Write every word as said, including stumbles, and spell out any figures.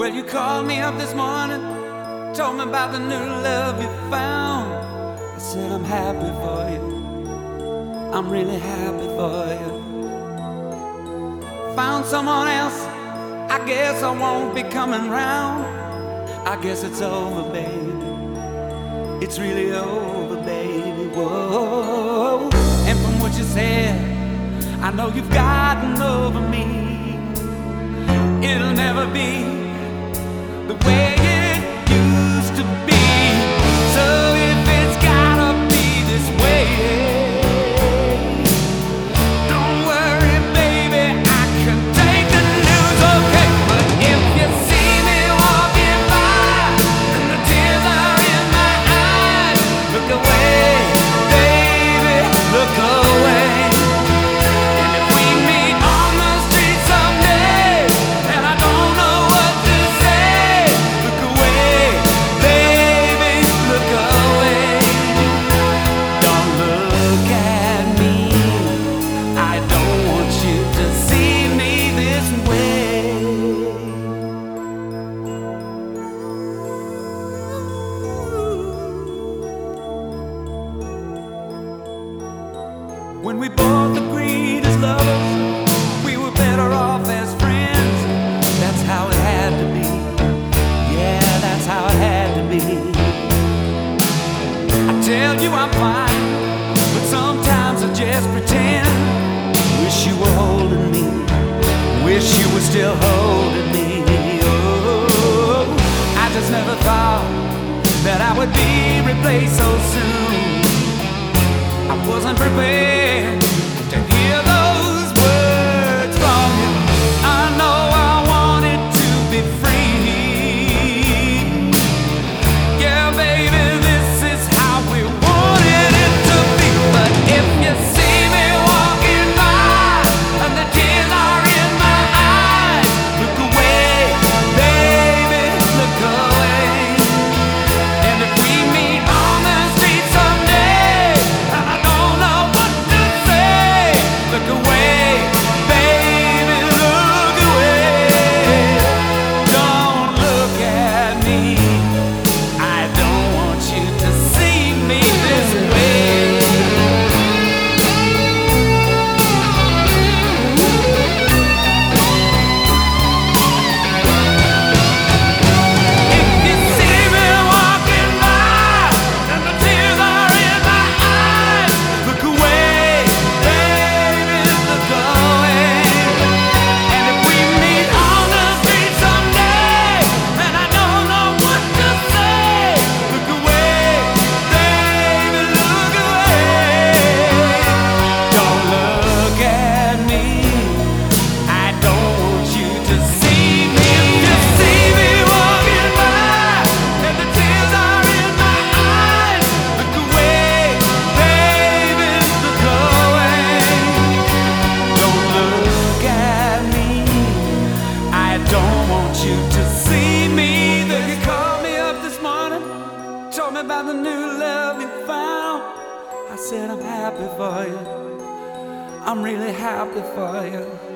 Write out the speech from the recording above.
Well, you called me up this morning, told me about the new love you found. I said I'm happy for you, I'm really happy for you. Found someone else, I guess I won't be coming round. I guess it's over, baby, it's really over, baby, whoa. And from what you said, I know you've gotten over me. It'll never be the way it used to be. So if it's gotta be this way, don't worry, baby, I can take the news, okay? But if you see me walking by and the tears are in my eyes, look away, baby, look away. When we both agreed as lovers, we were better off as friends. That's how it had to be. Yeah, that's how it had to be. I tell you I'm fine, but sometimes I just pretend. Wish you were holding me, wish you were still holding me. Oh, I just never thought that I would be replaced so soon. I wasn't prepared to hear those words from you. I know I wanted to be free. Yeah, baby, this is how we wanted it to be. But if you see me walking by and the tears are in my eyes, look away, baby, look away. And if we meet on the street someday, look away, baby, look away. Don't look at me, I don't want you to see me this way. If you see me walking by and the tears are in my eyes, look away, baby, look away. And if we meet on the street someday and I don't know what to say, look away, baby, look away. Don't look at me, I don't want you to see me. If you see me walking by and the tears are in my eyes, look away, baby, look away. Don't look at me, I don't want you to see me. Then you called me up this morning, told me about the new love you found. I said I'm happy for you, I'm really happy for you.